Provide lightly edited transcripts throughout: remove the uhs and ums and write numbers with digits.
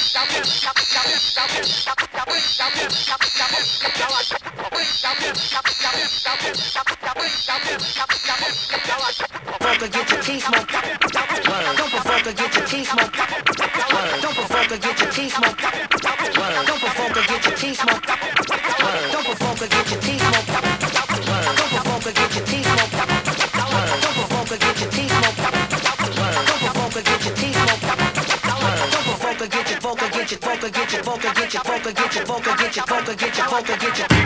Get your teeth smoked. Don't provoke or get your teeth smoked. Don't provoke or get your teeth smoked. Don't provoke or get your teeth smoked. Don't provoke or get your teeth smoked. Don't provoke or get your teeth smoked. Don't provoke or get your teeth smoked. Don't provoke or get your teeth smoked. Don't provoke or get your vocal, get your vocal, get your vocal, get your vocal, get your vocal, get your vocal, get your vocal, get your.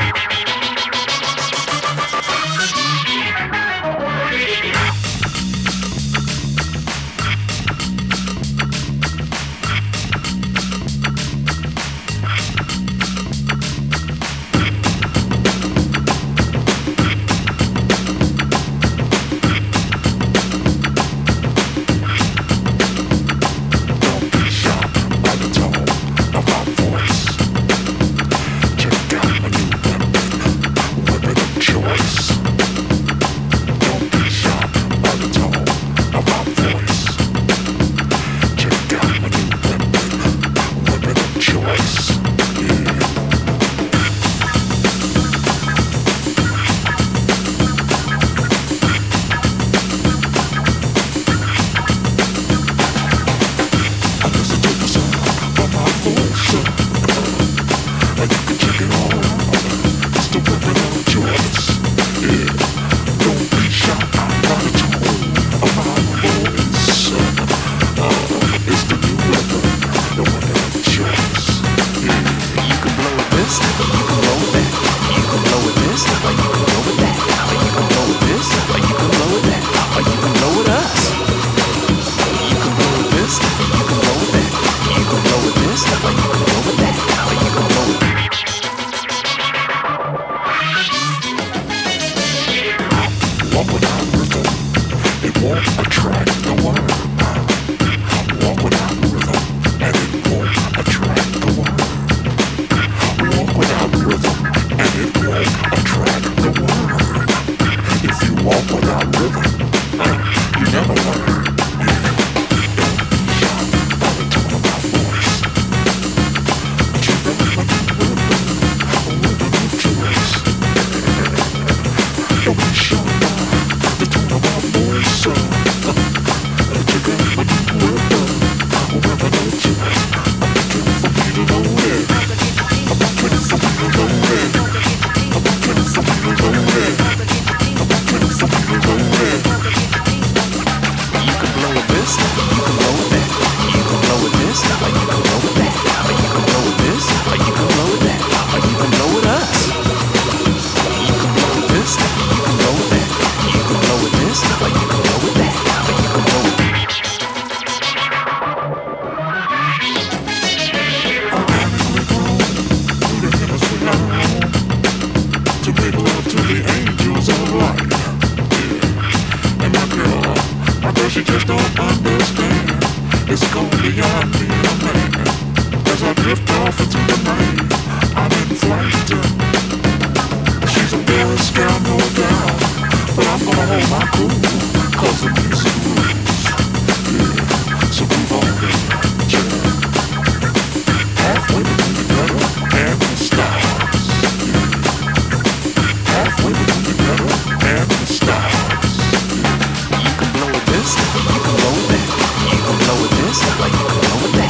You can blow with this, or you can blow with that.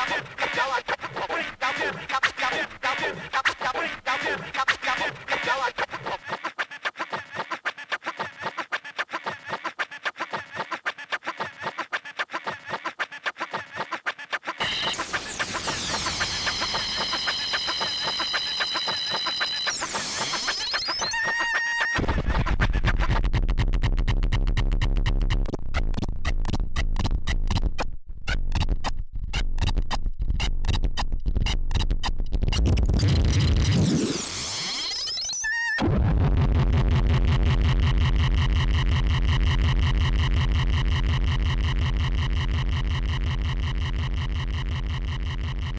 Word.